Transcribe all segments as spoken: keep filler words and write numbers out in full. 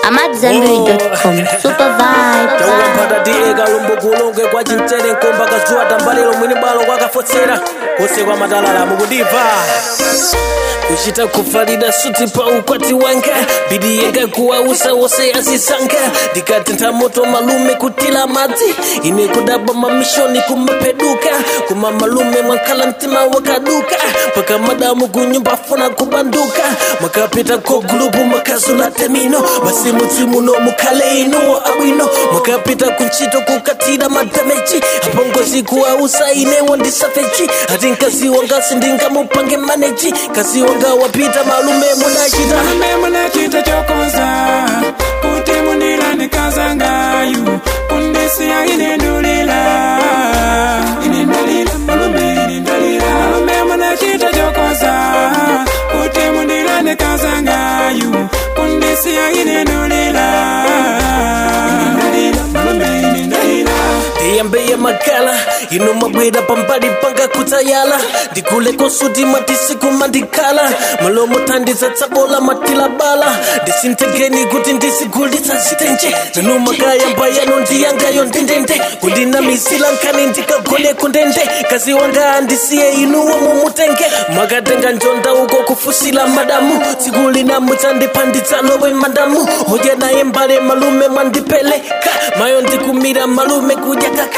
amadzambiri dot com. Super vibe. Jauwa mpata diega lumbu kulonge kwa chintere nkomba kazuwa tambalilo mwini balo kwa kafotsera kose kwa matalala mukudiva kuchita kufalida suti pa ukwati wanga bidi yenga kuwa usa wose asisanga dikatenta moto malume kutila madzi ine kudaba mamishoni kumapeduka kuma malume mwakala mtima wakaduka paka madamu kunyumba funa kubanduka makapita ko gulupu makazula temino masimu timuno mukale ino abwino makapita kunchito kukatira madameji apongozi kuwa usa ine wandisafeji atinkazi wanga sindinga mupange maneji kazi wanga wapita malume munachita malume munachita chokoza kuti munila nikazanga yu kundisi ya ine ndulila ine ndalila malume ine ndalila malume munachita chokoza kuti munila nikazanga yu kundisi ya ine ndulila ine ndalila malume ine ndalila Yambeye makala ino mabweda pambali panga kutayala dikule kosudi matisiku mandikala malomo tandiza tsabola matila bala disintegeni kuti ndisigulitsa zitenje zanu magaya mbaya no ndiyanga yo ndendende kundina misila nkani ndikagone kundende kazi wanga andisiye inuwa mumutenge magatenga njonda uko kufusila madamu sigulina mutsandi panditsa lowe mandamu hoja naye mbale malume mandipeleka mayo ndikumira malume kuja kaka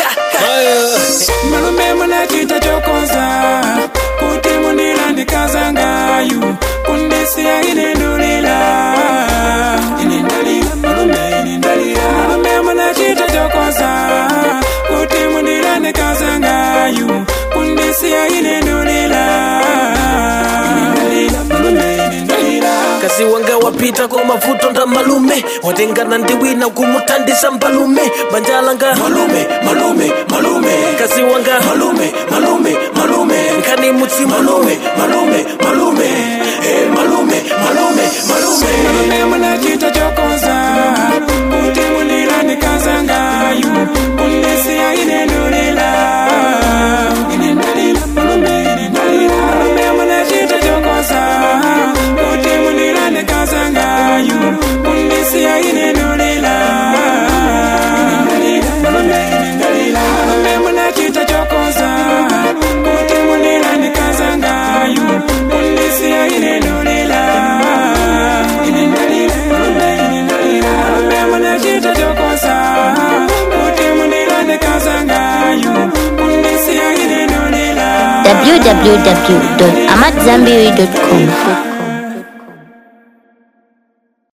malume munachita chokoza kuti munila ndikazanga yu kundisi ya ine ndulila ine ndalila malume ine ndalila malume munachita chokoza kuti munila ndikazanga yu kundisi ya ine ndulila ine ndalila malume ine ndalila kazi wanga wapita kwa mafuto nda malume watengana ndiwina kumutandisa mbalume banjalanga malume malume malume kazi wanga malume malume malume nkani mutsi malume malume malume eh malume malume malume malume munachita chokoza kuti munila nikazanga yu kundisi ya ine ndulila ine ndalila malume ine ndalila malume munachita chokoza kuti munila nikazanga yu kundisi ya ine ndulila ine ndalila malume ine ndalila malume munachita chokoza kuti munila nikazanga yu kundisi ya ine ndulila ine ndalila malume ine ndalila malume munachita chokoza kuti munila nikazanga yu kundisi ya ine ndulila w w w dot amadzambiri dot com.